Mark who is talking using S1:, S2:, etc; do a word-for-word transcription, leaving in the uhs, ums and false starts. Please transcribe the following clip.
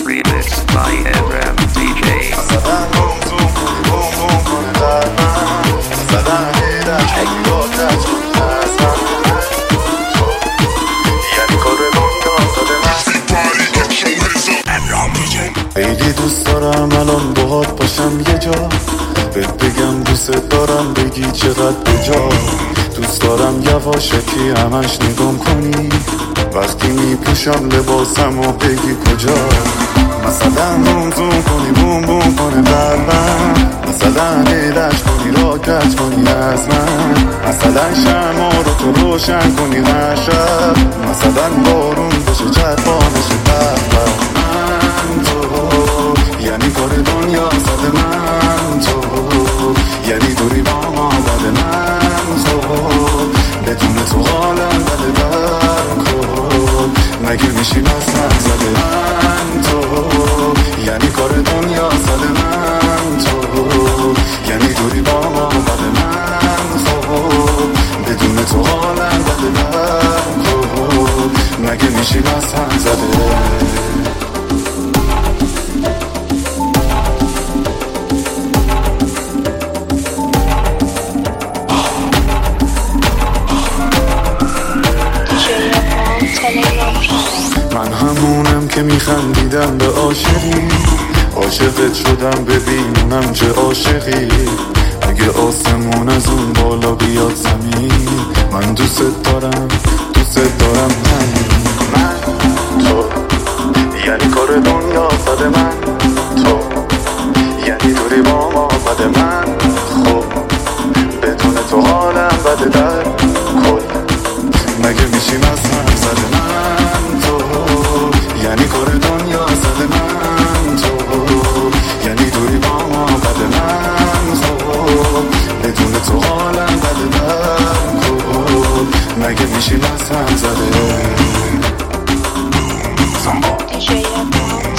S1: Remixed by Abraham دی جی.
S2: خیلی دوست دارم الان باهات باشم یه جا، بهت بگم دوست دارم بگی چقدر بجا. دوست دارم یواشکی همش نگام کنی وقتی میپوشم لباسم و بگی کجا. مثلا روم زوم کنی بوم بوم کنه قلبم، مثلا لیلش کنی راکت کنی از من، مثلا شما رو تو روشن کنی هر شب، مثلا بارون بشه چرخانش قلبم. من تو یعنی کار دنیا صد من تو، یعنی دوری با ما بد من تو، بدون تو حالم بده برم کن، مگه میشی نسم زده من تو، یعنی کار دنیا صد من تو، یعنی دوری با ما بد من تو، بدون تو حالم بده برم کن، مگه میشی نسم زده. من همونم که میخندیدم به عاشقی، عاشقت شدم ببینونم چه عاشقی. اگه آسمون از اون بالا بیاد زمین، من دوست دارم دوست دارم همین. من تو یعنی کار دنیا صد من تو، یعنی دوری با ما بد من خب، بدون تو حالم بده در کل، مگه میشیم از من زده من تو، یعنی کار دنیا زده من تو، یعنی دوری با ما بد من خب، بدون تو حالم بده در کل، مگه میشیم از من زده.